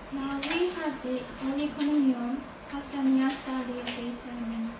Now we have the Holy Communion. Pastor Mia started this sermon.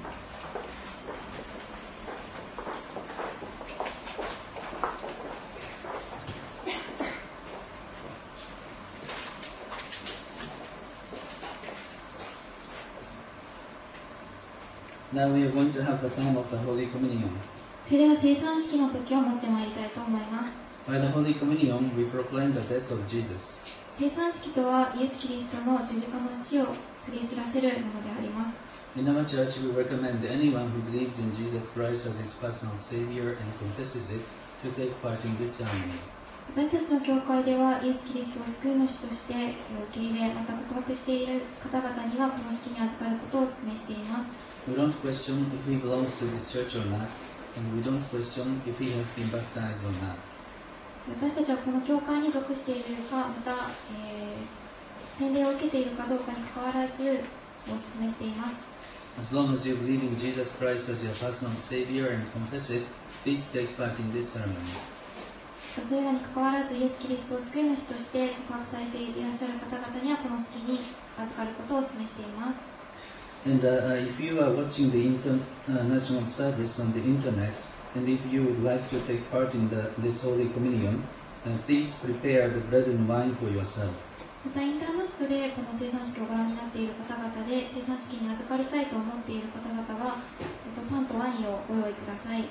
Now we are going to have the time of the Holy Communion. それでは聖餐式の時を持ってまいりたいと思います。 By the Holy Communion, we proclaim the death of Jesus. 聖餐式とはイエス・キリストの十字架の死を告げ知らせるものであります。 In our church, we recommend anyone who believes in Jesus Christ as his personal Savior and confesses it to take part in this ceremony. 私たちの教会ではイエス・キリストを救い主として受け入れ、また告白している方々にはこの式に預かることをお勧めしています。 We don't question if he belongs to this church or not, and we don't question if he has been baptized or not. 私たちはこの教会に属しているか、また、洗礼を受けているかどうかにかかわらずお勧めしています。 As long as you believe in Jesus Christ as your personal Savior and confess it, please take part in this ceremony. それらにかかわらずイエス・キリストを救い主として告白されていらっしゃる方々にはこの式に預かることをお勧めしています。 And if you are watching the international service on the internet, and if you would like to take part in this Holy Communion, please prepare the bread and wine for yourself. またインターネットでこの聖餐式をご覧になっている方々で聖餐式に預かりたいと思っている方々はパンとワインをご用意ください。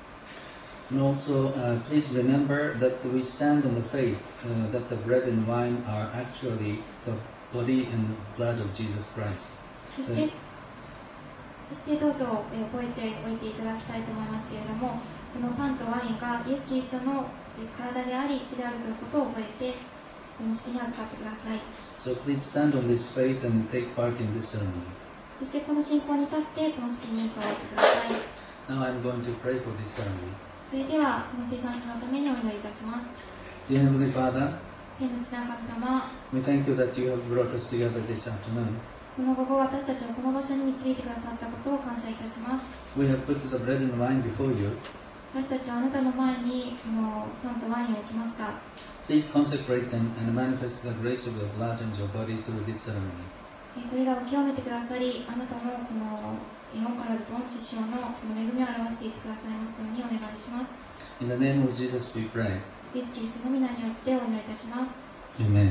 And also, please remember that we stand on the faith that the bread and wine are actually the body and blood of Jesus Christ. そしてどうぞ覚えておいていただきたいと思いますけれども、このパンとワインがイエス・キリストの体であり血であるということを覚えてこの式に預かってください。 So please stand on this faith and take part in this ceremony. そしてこの信仰に立ってこの式に加えてください。 Now I'm going to pray for this ceremony. それではこの聖餐式のためにお祈りいたします。 Dear Heavenly Father, 天の父なる神様、 we thank you that you have brought us together this afternoon. この午後私たちをこの場所に導いてくださったことを感謝いたします。 We have put the bread and wine before you. 私たちはあなたの前にこのパンとワインを置きました。 Please consecrate them and manifest the grace of your blood and your body through this ceremony. これらを清めてくださり、あなたのこの恩からずと恩知性のこの恵みを表していってくださいますようにお願いします。 In the name of Jesus we pray. イエス・キリストの皆によってお祈りいたします。 Amen.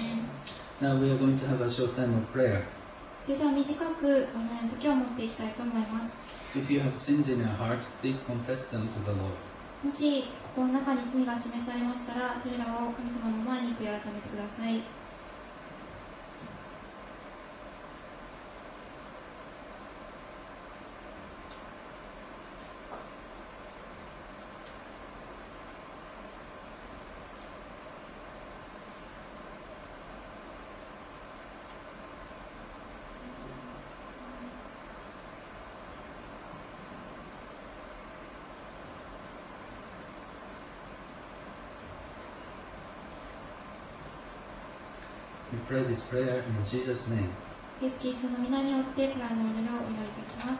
Now we are going to have a short time of prayer. それでは短くお祈りの時を持っていきたいと思います。 If you have sins in your heart, please confess them to the Lord. もし心の中に罪が示されましたら、それらを神様の前に悔い改めてください。 We pray this prayer in Jesus' name. イエス・キリストの皆によってこれらのお祈りをお祈りいたします。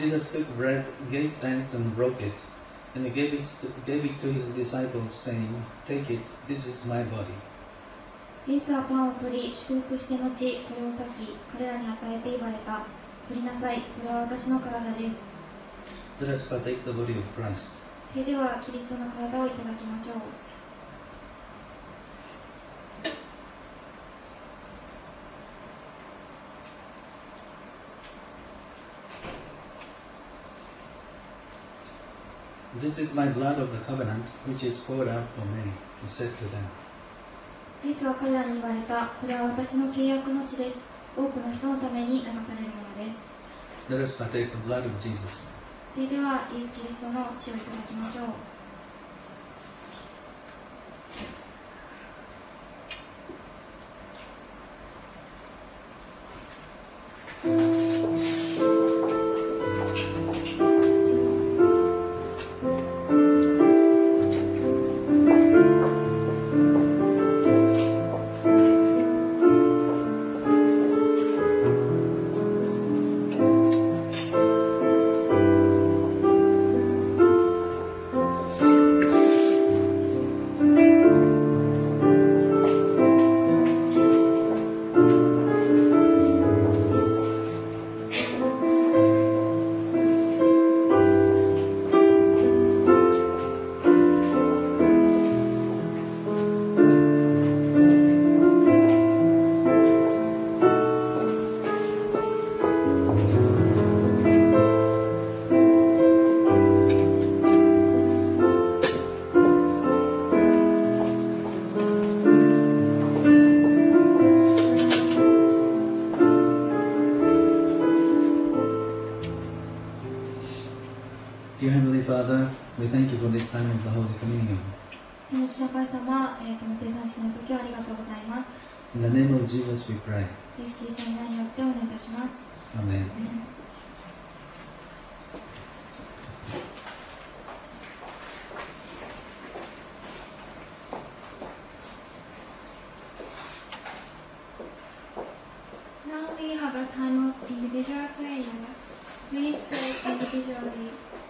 Jesus took bread, gave thanks, and broke it, and he gave it to his disciples, saying, "Take it, this is my body." イエスはパンを取り、祝福して後、これを裂き、彼らに与えて言われた。取りなさい、これは私の体です。 Let us partake the body of Christ. それでは、キリストの体をいただきましょう。 This is my blood of the covenant, which is poured out for many, he said to them. イエスは彼らに言われた。これは私の契約の血です。多くの人のために流されるものです。 Let us partake the blood of Jesus. それでは、イエス・キリストの血をいただきましょう。 Dear Heavenly Father, we thank you for this time of the Holy Communion. 天の父の神様、この生産式の時はありがとうございます。 In the name of Jesus we pray. イエス・キリストの皆によってお願いいたします。 Amen. Now we have a time of individual prayer. Please pray individually.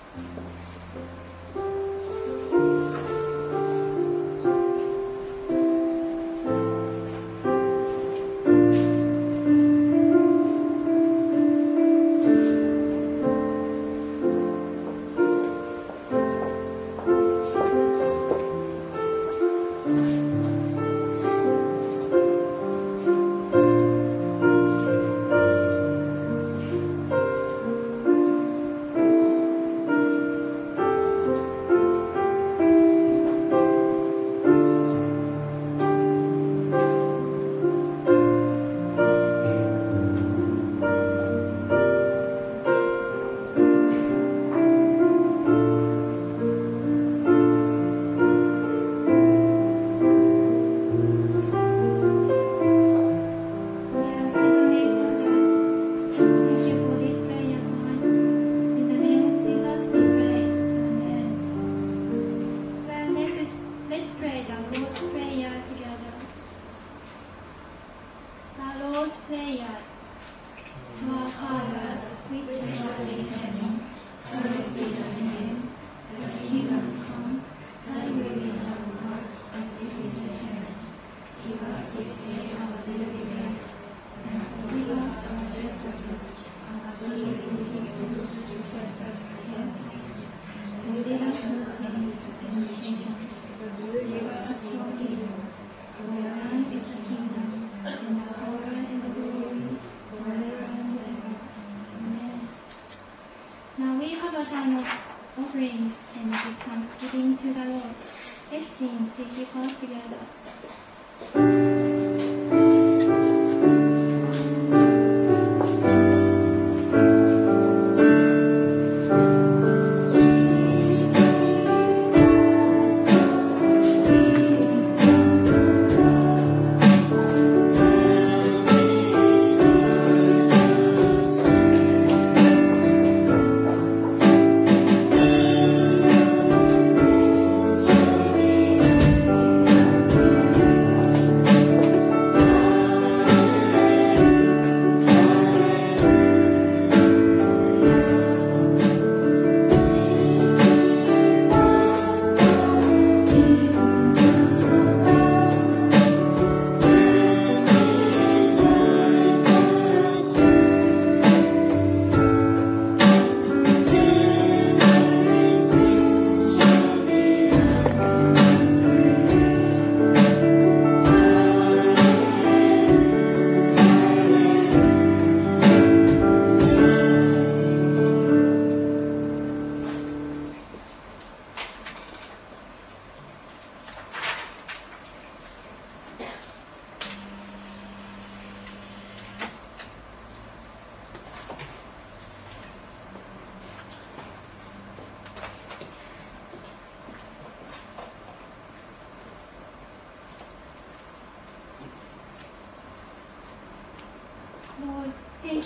Now we have a time of offerings and give thanksgiving to the Lord. Let's sing Sacred Psalms together.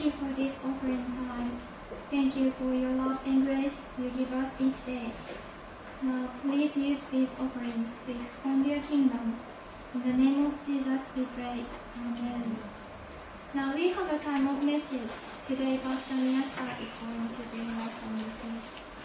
you for this offering time. Thank you for your love and grace you give us each day. Now, please use these offerings to expand your kingdom. In the name of Jesus, we pray. Amen. Now, we have a time of message. Today, Pastor Miyashita is going to bring us a message.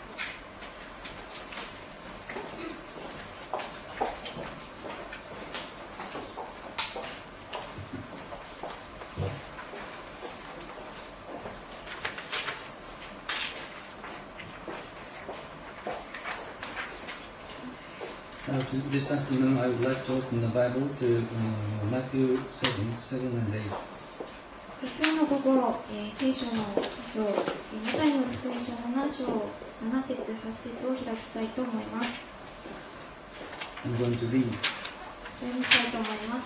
This afternoon, I would like to open the Bible to Matthew 7 and 8. 今日の午後、聖書の一章、マタイの福音書7章、7節8節を開きたいと思います。 I'm going to read. お読みしたいと思います。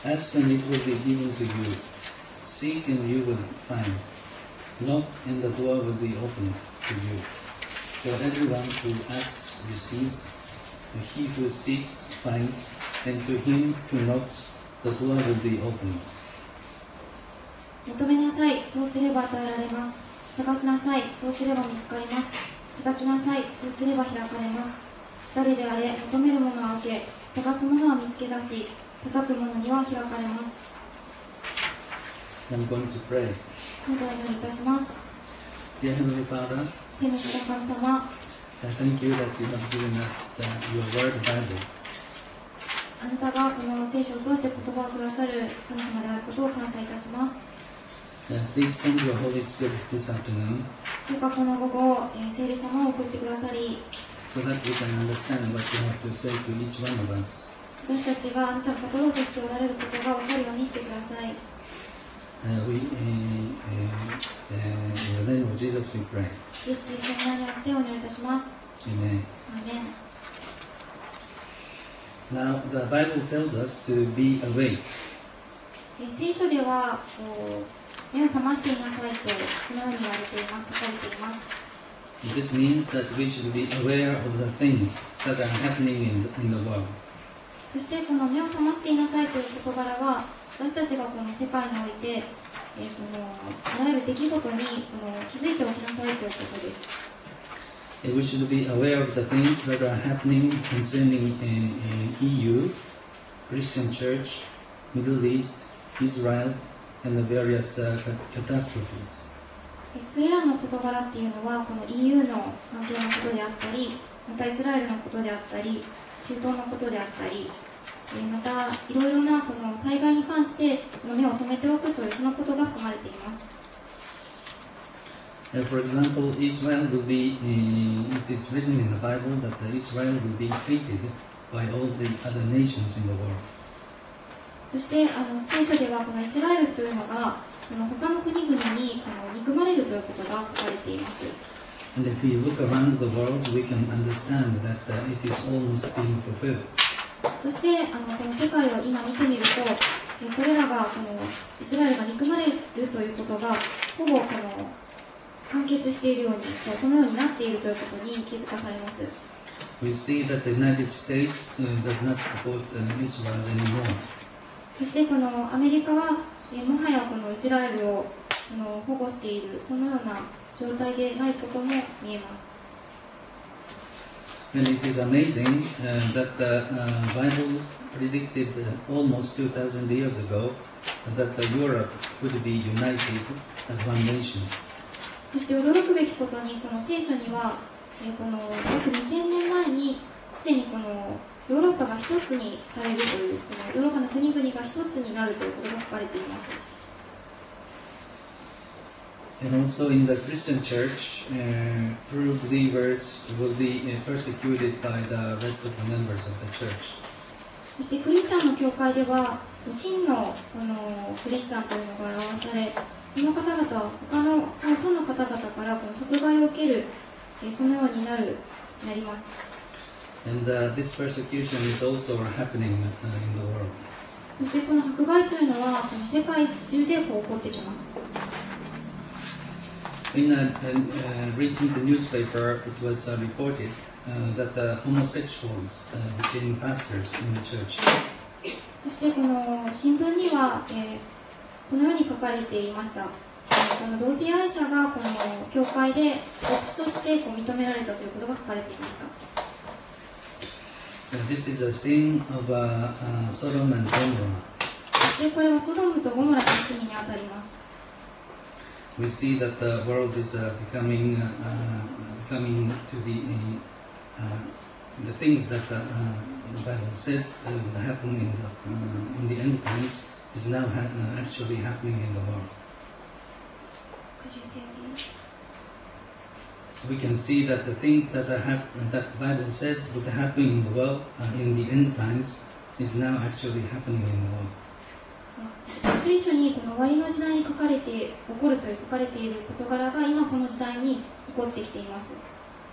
Ask and it will be given to you. Seek and you will find. Knock and the door will be opened to you. For everyone who asks receives. He who seeks finds, and to him who knocks, the door will be opened. 求めなさい、そうすれば与えられます。探しなさい、そうすれば見つかります。叩きなさい、そうすれば開かれます。誰であれ、求めるものは受け、探すものは見つけ出し、叩くものには開かれます。 I'm going to pray. まずお祈りいたします。 Dear Heavenly Father, 天の父神様、 I thank you that you have given us your word, Bible. あなたがこの聖書を通して言葉をくださる神様であることを感謝いたします。 Please send your Holy Spirit this afternoon. どうかこの午後、聖霊様を送ってくださり、 so that we can understand what you have to say to each one of us. 私たちがあなたが語ろうとしておられることが分かるようにしてください。 In the name of Jesus we pray. イエス・キリストの名によってお願いいたします。 Amen. アーメン。 Now, the Bible tells us to be awake. 聖書では目を覚ましていなさいとこのように言われています。書かれています。 This means that we should be aware of the things that are happening in the world. そしてこの目を覚ましていなさいという事柄は、私たちがこの世界において、あらゆる出来事に気づいておきなさいということです。 We should be aware of the things that are happening concerning EU, Christian Church, Middle East, Israel, and the various catastrophes. それらの事柄っていうのは、この EU の関係のことであったり、またイスラエルのことであったり、中東のことであったり、またいろいろなこの災害に関して目を留めておくというそのことが含まれています。 For example, Israel will be, it is written in the Bible that Israel will be hated by all the other nations in the world. そして聖書ではこのイスラエルというのが他の国々に憎まれるということが書かれています。 And if we look around the world, we can understand that it is almost being fulfilled. そしてこの世界を今見てみると、これらがこのイスラエルが憎まれるということがほぼ完結しているように、そのようになっているということに気づかされます。 We see that the United States does not support Israel anymore. そしてこのアメリカはもはやこのイスラエルを保護している、そのような状態でないことも見えます。 And it is amazing that the Bible predicted almost 2,000 years ago that Europe would be united as one nation. そして驚くべきことに、この聖書にはこの約2000年前にすでにこのヨーロッパが一つにされるという、このヨーロッパの国々が一つになるということが書かれています。 And also in the Christian church, true believers will be persecuted by the rest of the members of the church. そしてクリスチャンの教会では真のクリスチャンというのが表され、その方々は他のその他の方々からこの迫害を受ける、そのようになります。 And this persecution is also happening in the world. そしてこの迫害というのはこの世界中で起こってきます。 In a recent newspaper, it was reported that the homosexuals became pastors in the church. そしてこの新聞には、このように書かれていました。 この同性愛者がこの教会で牧師としてこう認められたということが書かれていました。 This is a scene of Sodom and Gomorrah. でこれはソドムとゴモラの罪にあたります。 We see that the world is becoming to the things that the Bible says will happen in the end times is now actually happening in the world. Could you say again? We can see that the things that the Bible says would happen in the world in the end times is now actually happening in the world. 聖書にこの終わりの時代に起こるという書かれている事柄が今この時代に起こってきています。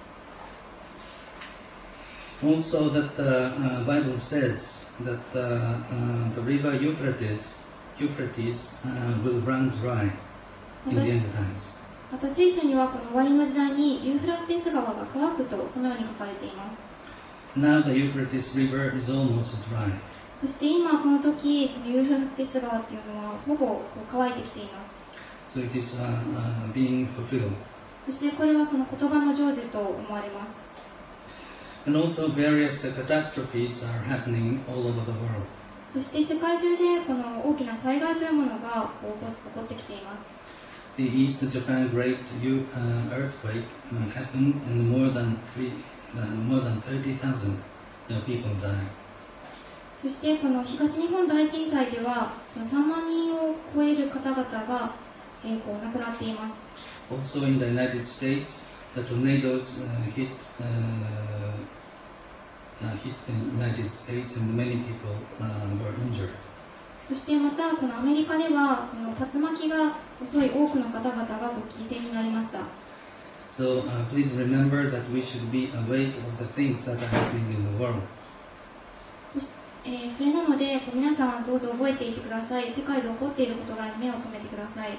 Also, that the Bible says that the river Euphrates will run dry in the end times. また聖書にはこの終わりの時代にユーフラテス川が乾くとそのように書かれています。 Now the Euphrates River is almost dry. そして今この時ユーフラテス川っていうのはほぼ乾いてきています。 So it is being fulfilled. そしてこれはその言葉の成就と思われます。 And also various catastrophes are happening all over the world. そして世界中でこの大きな災害というものが起こってきています。 The East Japan Great Earthquake happened and more than 30,000 people died. そしてこの東日本大震災では3万人を超える方々が亡くなっています。 Also in the United States, the tornadoes hit the United States and many people were injured. そしてまたこのアメリカではこの竜巻が襲い多くの方々が犠牲になりました。 So please remember that we should be awake of the things that are happening in the world. それなので皆さんどうぞ覚えていてください。世界で起こっていることが目を留めてください。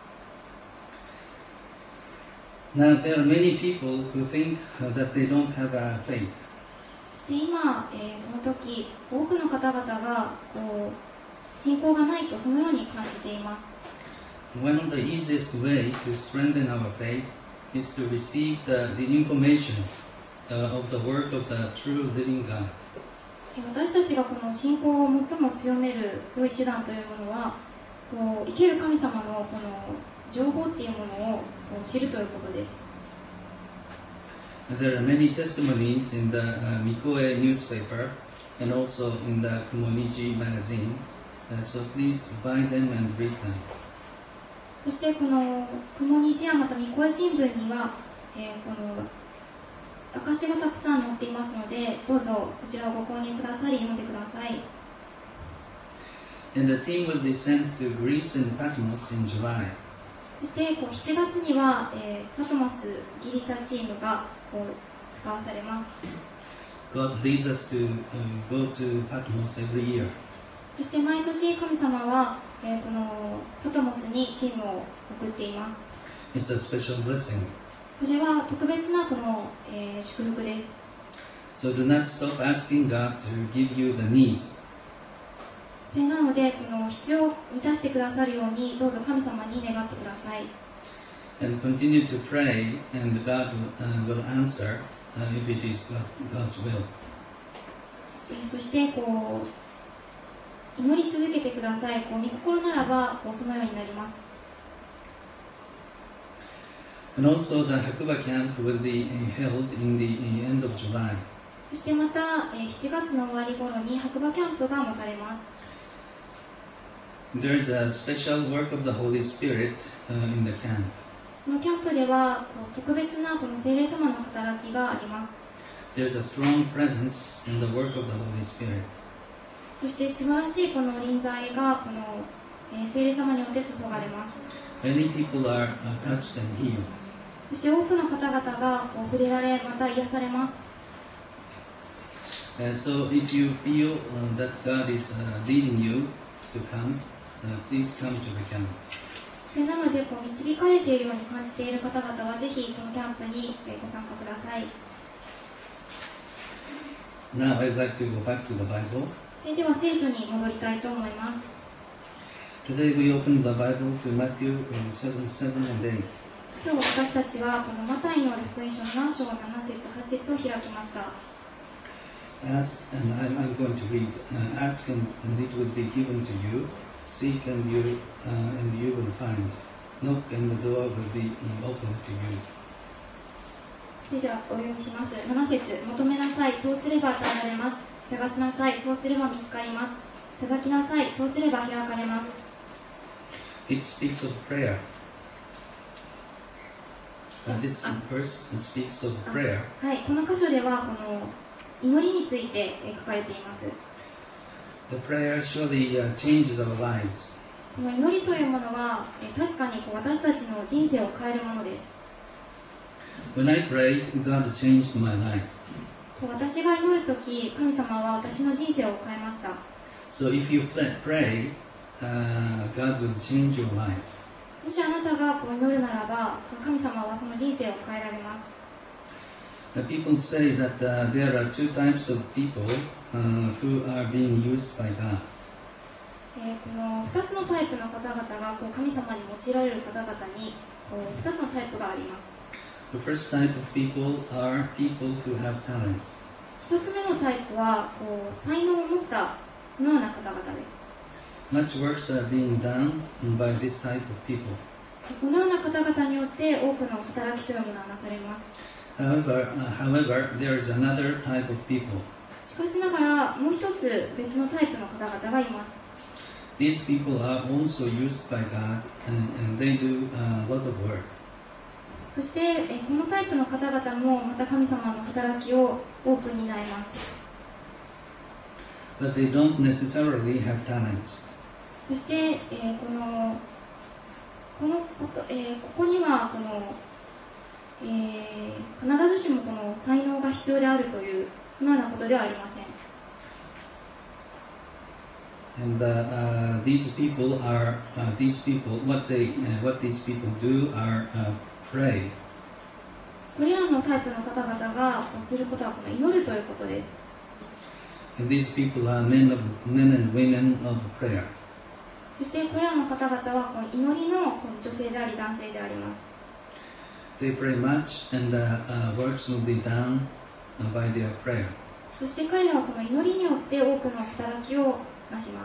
Now there are many people who think that they don't have faith. そして今、この時多くの方々が信仰がないとそのように感じています。 One of the easiest way to strengthen our faith is to receive the information of the word of the true living God. 私たちがこの信仰を最も強める良い手段というものは生ける神様のこの情報っていうものを知るということです。 There are many testimonies in the Mikoe newspaper and also in the Kumoniji magazine, so please buy them and read them. そしてこの雲虹やまた三越新聞には、この証がたくさん載っていますので、どうぞそちらをご購入くださり読んでください。 And the team will be sent to Greece and Patmos in July. そして7月には、パトモスギリシャチームが使わされます。 God leads us to go to Patmos every year. そして毎年神様は、このパトモスにチームを送っています。 It's a special blessing. それは特別なこの、祝福です。 So do not stop asking God to give you the needs. それなので、この必要を満たしてくださるように、どうぞ神様に願ってください。 And continue to pray, and God will answer if it is God's will. そして祈り続けてください。御心ならばそのようになります。 And also the Hakuba camp will be held in the end of July. そしてまた7月の終わり頃に白馬キャンプが持たれます。 There is a special work of the Holy Spirit in the camp. そのキャンプでは特別なこの聖霊様の働きがあります。 There is a strong presence in the work of the Holy Spirit. そして素晴らしいこの臨在がこの聖霊様によって注がれます。 Many people are touched and healed. そして多くの方々が触れられ、また癒されます。 So if you feel that God is leading you to come, please come to the camp. それなので導かれているように感じている方々はぜひこのキャンプにご参加ください。 Now I'd like to go back to the Bible. それでは聖書に戻りたいと思います。 Today we open the Bible to Matthew 7 and 8. 今日私たちはこのマタイによる福音書7章7節8節を開きました。 Ask, and I'm going to read. Ask and it will be given to you. Seek and you will find. Knock and the door will be open to you. それではお読みします。7節、求めなさい、そうすれば与えられます。探しなさい、そうすれば見つかります。叩きなさい、そうすれば開かれます。 It speaks of prayer. This verse speaks of prayer. はい、この箇所ではこの祈りについて書かれています。 The prayer surely changes our lives. この祈りというものは確かに私たちの人生を変えるものです。 When I prayed, God changed my life. 私が祈るとき、神様は私の人生を変えました。 So if you pray, God will change your life. もしあなたが祈るならば、神様はその人生を変えられます。 People say that there are two types of people who are being used by God. この2つのタイプの方々が神様に用いられる方々に2つのタイプがあります。 The first type of people are people who have talents. 1つ目のタイプは才能を持ったそのような方々です。 Much works are being done by this type of people. このような方々によって多くの働きというものがなされます。 However, there is another type of people. しかしながらもう一つ別のタイプの方々がいます。 These people are also used by God and they do a lot of work. そしてこのタイプの方々もまた神様の働きを多く担います。 But they don't necessarily have talents. そしてここには必ずしもこの才能が必要であるというそのようなことではありません。 And these people, what these people do are pray. これらのタイプの方々がすることはこの祈るということです。 And these people are men and women of prayer. そしてこれらの方々はこの祈りの女性であり男性であります。 They pray much and works will be done by their prayer. そして彼らはこの祈りによって多くの働きをなします。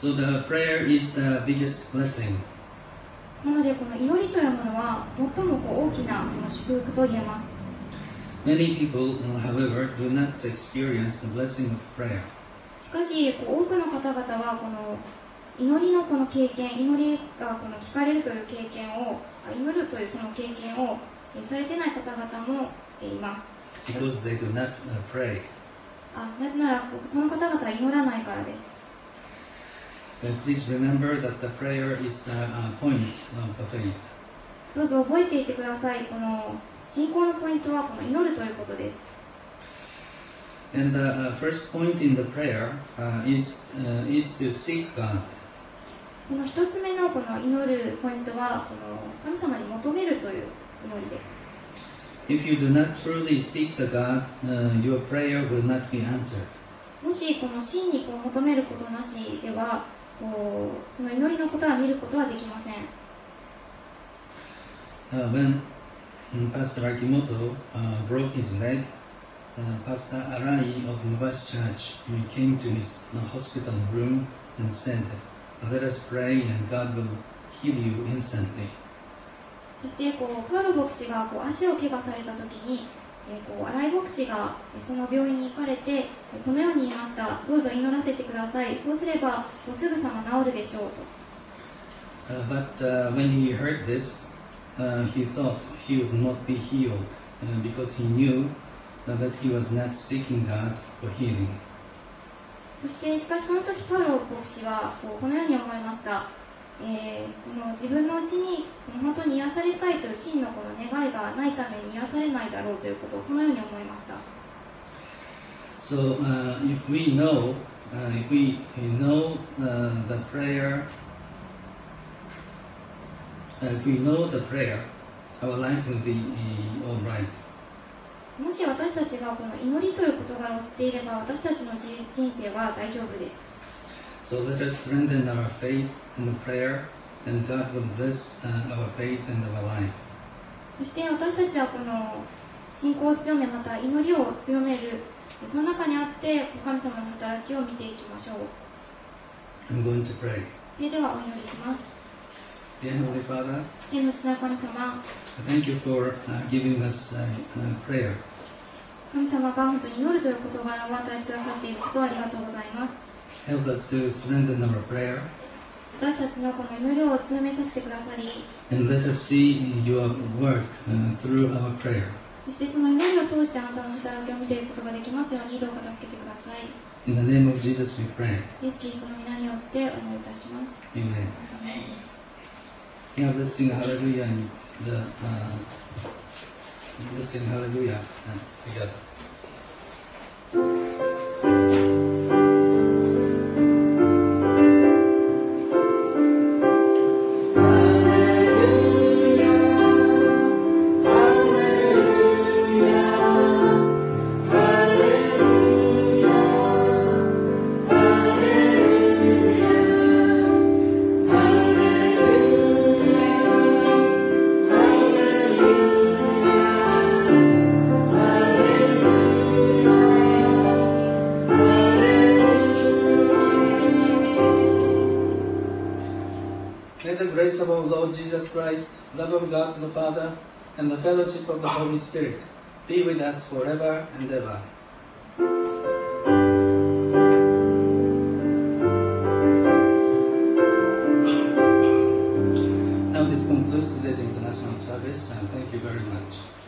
So the prayer is the biggest blessing. なのでこの祈りというものは最も大きな祝福と言えます。 Many people, however, do not experience the blessing of prayer. しかし多くの方々はこの祈りのこの経験、祈りが聞かれるという経験を、祈るというその経験をされてない方々もいます。 Because they do not pray. なぜならこの方々は祈らないからです。 Please remember that the prayer is the point of the faith. どうぞ覚えていてください。この信仰のポイントはこの祈るということです。 And the first point in the prayer is to seek God. この一つ目のこの祈るポイントはこの神様に求めるという祈りです。 If you do not truly seek the God, your prayer will not be answered. もしこの真に求めることなしではその祈りのことは見ることはできません。 When Pastor Akimoto broke his leg, Pastor Arai of Mubas Church came to his hospital room and said, "Let us pray and God will heal you instantly." そしてパウロ牧師が足を怪我されたときに、新井牧師がその病院に行かれてこのように言いました。どうぞ祈らせてください。そうすればすぐさま治るでしょうと。 But when he heard this, he thought he would not be healed because he knew that he was not seeking God for healing. そしてしかしその時パウロ牧師はこのように思いました。この自分のうちに本当に癒されたいという真のこの願いがないために癒されないだろうということをそのように思いました。 So if we know the prayer, our life will be all right. もし私たちがこの祈りという事柄を知っていれば私たちの人生は大丈夫です。 So let us strengthen our faith in the prayer, and God will bless our faith and our life. そして私たちはこの信仰を強め、また祈りを強める、その中にあって神様の働きを見ていきましょう。 I'm going to pray. それではお祈りします。 Dear Heavenly Father, 天の父なる神様、 thank you for giving us prayer. 神様が本当に祈るという事柄を与えてくださっていることをありがとうございます。 Help us to strengthen our prayer, 私たちのこの祈りを強めさせてくださり、 and let us see your work through our prayer. そしてその祈りを通してあなたの働きを見ていくことができますようにどうか助けてください。 In the name of Jesus we pray. イエス・キリストの皆によってお祈りいたします。 Amen. Now let's sing Hallelujah in let's sing Hallelujah together. May the grace of our Lord Jesus Christ, love of God the Father, and the fellowship of the Holy Spirit be with us forever and ever. Now this concludes today's international service, and thank you very much.